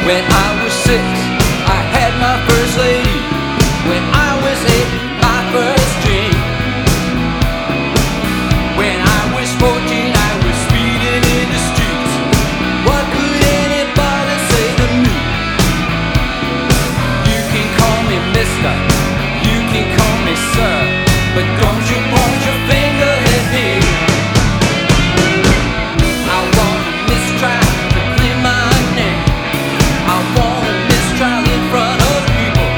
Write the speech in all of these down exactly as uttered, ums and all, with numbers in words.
When I was six, I had my first lady. When I was eight, my first drink. When I was fourteen, I was speeding in the streets. What could anybody say to me? You can call me mister, you can call me sir, but don't you point your finger at me. I want a mistrial to clear my name. I want a mistrial in front of people.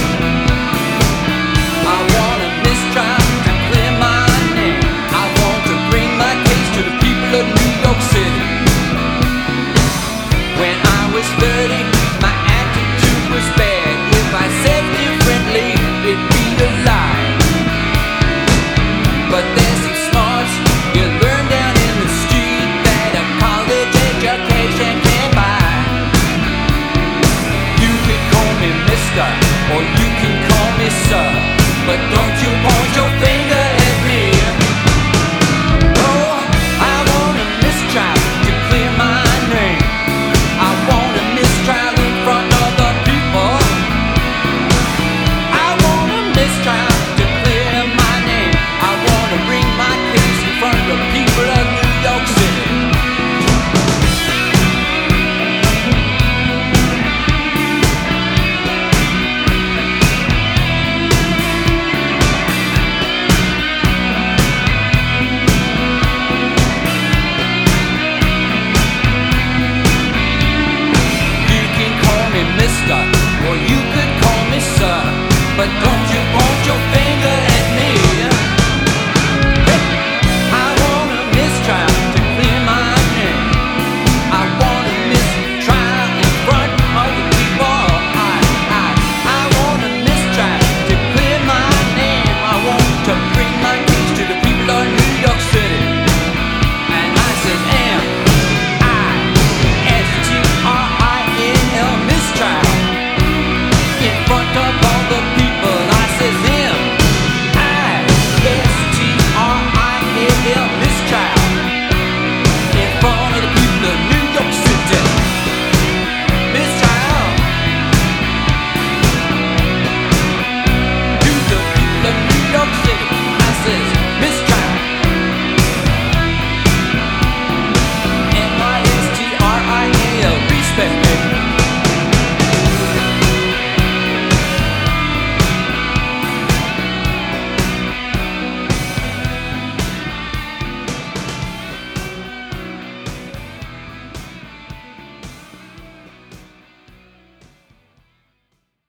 I want a mistrial to clear my name. I want to bring my case to the people of New York City. When I was thirty,